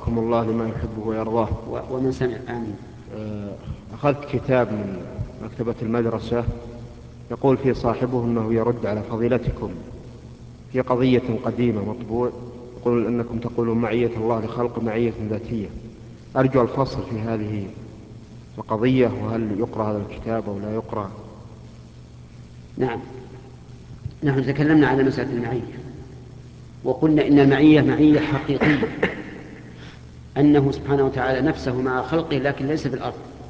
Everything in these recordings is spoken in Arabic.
وفقكم الله لما يحبه ويرضاه. ومن سمع آمين. أخذت كتاب من مكتبة المدرسة يقول فيه صاحبه أنه يرد على فضيلتكم في قضية قديمة مطبوع، يقول أنكم تقولون معية الله لخلق معية ذاتية. أرجو الفصل في هذه القضية، وهل يقرأ هذا الكتاب أو لا يقرأ؟ نعم، نحن تكلمنا على مسألة المعية وقلنا إن المعية معية حقيقية، أنه سبحانه وتعالى نفسه مع خلقه لكن ليس في الأرض.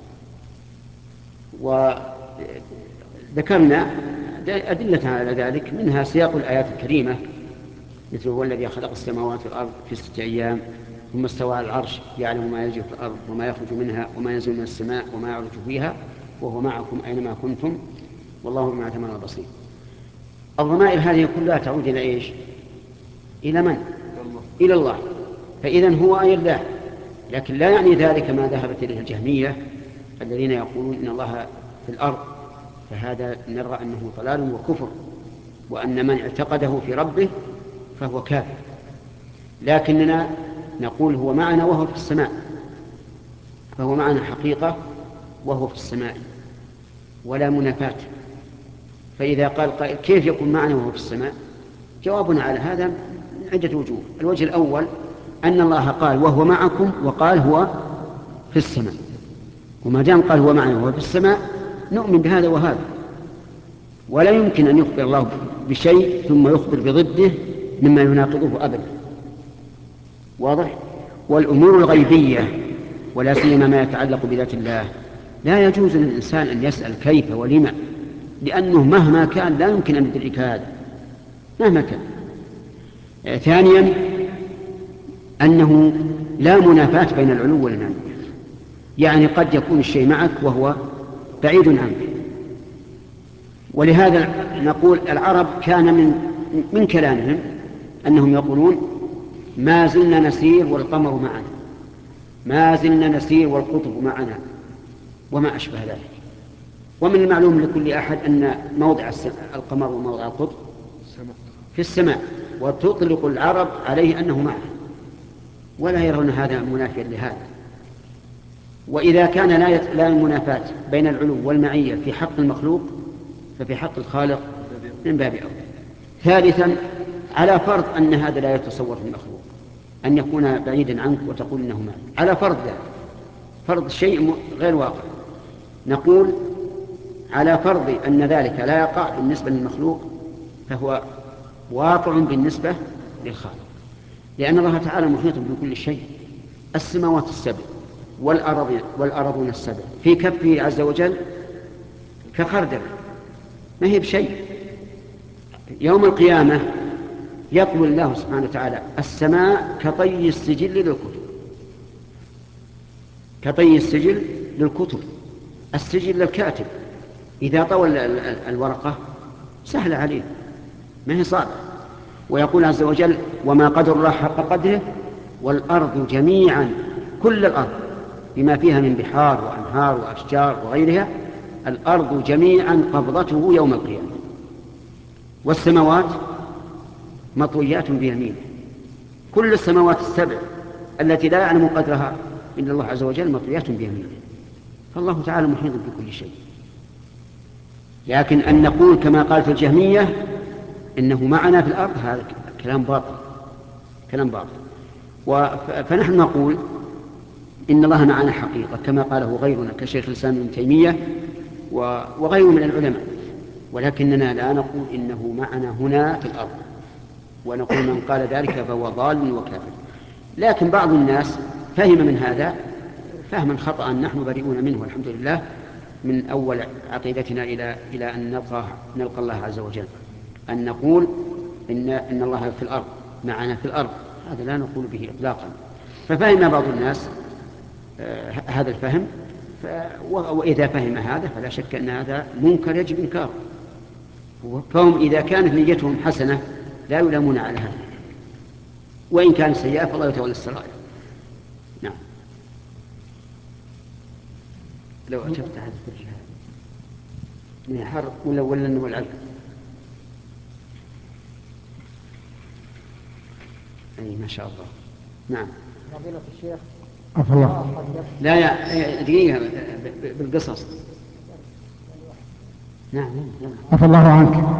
وذكرنا أدلة على ذلك، منها سياق الآيات الكريمة مثل هو الذي خلق السماوات والأرض في 6 أيام ثم استوى على العرش يعلم ما يجري في الأرض وما يخرج منها وما ينزل من السماء وما يعرج فيها وهو معكم أينما كنتم والله بما تعملون بصير. الضمائر هذه كلها تعود إلى إيش؟ إلى من؟ إلى الله. فإذن هو أي الله، لكن لا يعني ذلك ما ذهبت إليه الجهمية الذين يقولون إن الله في الأرض، فهذا نرى أنه ضلال وكفر، وأن من اعتقده في ربه فهو كافر. لكننا نقول هو معنا وهو في السماء، فهو معنا حقيقة وهو في السماء ولا منافاة. فإذا قال قائل كيف يكون معنا وهو في السماء؟ جوابنا على هذا من عدة وجوه. الوجه الأول أن الله قال وهو معكم وقال هو في السماء، وما دام قال هو معنا وهو في السماء نؤمن بهذا وهذا، ولا يمكن أن يخبر الله بشيء ثم يخبر بضده مما يناقضه أبدا. واضح؟ والأمور الغيبية ولا سيما ما يتعلق بذات الله لا يجوز للإنسان أن يسأل كيف ولما، لأنه مهما كان لا يمكن أن يدرك هذا مهما كان. ثانيا أنه لا منافاة بين العلو والمعية، يعني قد يكون الشيء معك وهو بعيد عنك. ولهذا نقول العرب كان من كلامهم أنهم يقولون ما زلنا نسير والقمر معنا، ما زلنا نسير والقطب معنا وما أشبه ذلك. ومن المعلوم لكل أحد أن موضع القمر وموضع القطب في السماء، وتطلق العرب عليه أنه معه ولا يرون هذا منافيا لهذا. وإذا كان لا منافاة بين العلو والمعية في حق المخلوق ففي حق الخالق من باب أولى. ثالثا على فرض أن هذا لا يتصور في المخلوق أن يكون بعيدا عنك وتقول إنه معك، على فرض ذلك، فرض شيء غير واقع، نقول على فرض أن ذلك لا يقع بالنسبة للمخلوق فهو واقع بالنسبة للخالق، لأن الله تعالى محيط بكل شيء. السماوات السبع والأرضون السبع في كفه عز وجل كخردل، ما هي بشيء. يوم القيامة يقول الله سبحانه وتعالى السماء كطي السجل للكتب، كطي السجل للكتب. السجل للكاتب إذا طول الورقة سهل عليه، ما هي صعبة. ويقول عز وجل وما قدر الله حق قدره والأرض جميعا، كل الأرض بما فيها من بحار وأنهار وأشجار وغيرها، الأرض جميعا قبضته يوم القيامة. والسماوات مطويات بيمينه، كل السماوات السبع التي لا يعلم قدرها إلا الله عز وجل مطويات بيمينه. فالله تعالى محيط بكل شيء. لكن أن نقول كما قالت الجهمية إنه معنا في الأرض هذا كلام باطل، كلام باطل. فنحن نقول إن الله معنا حقيقة كما قاله غيرنا كشيخ الإسلام ابن تيمية وغيره من العلماء، ولكننا لا نقول إنه معنا هنا في الأرض، ونقول من قال ذلك فهو ضال وكافر. لكن بعض الناس فهم من هذا فهما خطأ نحن بريئون منه والحمد لله، من أول عقيدتنا إلى أن نلقى الله عز وجل، أن نقول إن الله في الأرض معنا في الأرض، هذا لا نقول به إطلاقا. ففهم بعض الناس هذا الفهم، وإذا فهم هذا فلا شك أن هذا منكر يجب إنكاره. فهم إذا كانت نيتهم حسنة لا يلامون على هذا، وإن كان سيئة فالله يتولى السرائر. نعم. لو أشفت هذا الجهاد من الحر ولا أنه العلم. أي ما شاء الله. نعم. فضيلة الشيخ. عفى الله. لا دقيقة بالقصص. نعم. عفى الله عنك.